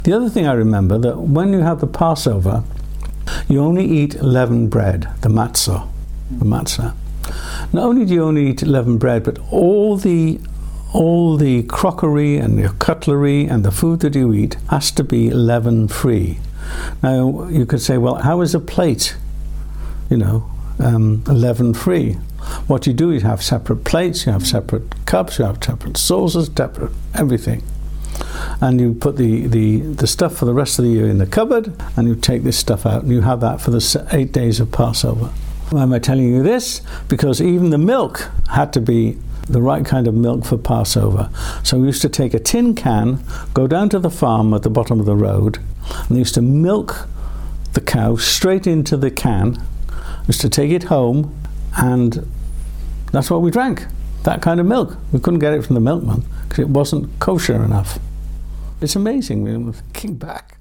The other thing I remember, that when you have the Passover, you only eat leavened bread, the matzah. Not only do you only eat leavened bread, but all the crockery and your cutlery and the food that you eat has to be leaven-free. Now, you could say, well, how is a plate, leaven-free? What you do is have separate plates, you have separate cups, you have separate sauces, separate everything. And you put the stuff for the rest of the year in the cupboard, and you take this stuff out, and you have that for the 8 days of Passover. Why am I telling you this? Because even the milk had to be the right kind of milk for Passover. So we used to take a tin can, go down to the farm at the bottom of the road, and they used to milk the cow straight into the can. We used to take it home, and that's what we drank, that kind of milk. We couldn't get it from the milkman because it wasn't kosher enough. It's amazing, we're thinking back.